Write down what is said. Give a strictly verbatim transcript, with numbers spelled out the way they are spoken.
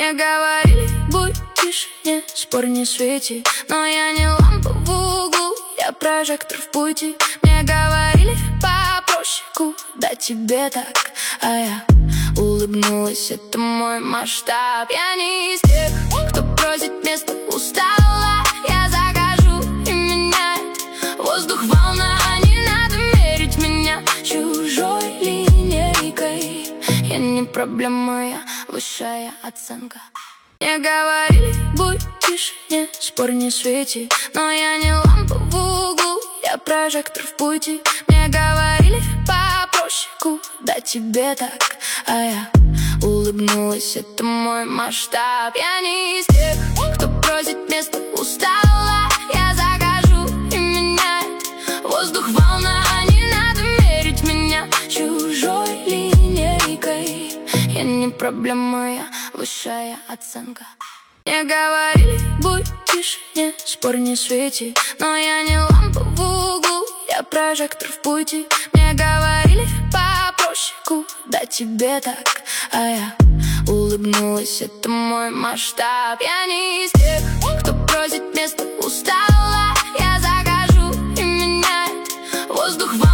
Мне говорили, будь тише, не спорь, не свети, но я не лампа в углу, я прожектор в пути. Мне говорили, попроще, куда тебе так, а я улыбнулась, это мой масштаб. Я не из тех, кто просит место у стола. Я захожу и меняет воздух волна. Не надо мерить меня чужой линейкой. Я не проблема, я высшая оценка. Мне говорили, будь тише, не спорь, не свети, но я не лампа в углу, я прожектор в пути. Мне говорили, попроще, куда тебе так, а я улыбнулась, это мой масштаб. Я не из тех, кто просит место у стола. Я захожу и меняет воздух волна. Не надо мерить меня чужой линейкой. Я не проблема, я высшая оценка. Мне говорили, будь тише, не спорь, не свети, но я не лампа в углу, я прожектор в пути. Мне говорили, попроще, куда тебе так, а я улыбнулась, это мой масштаб. Я не из тех, кто просит место у стола. Я захожу и меняет воздух.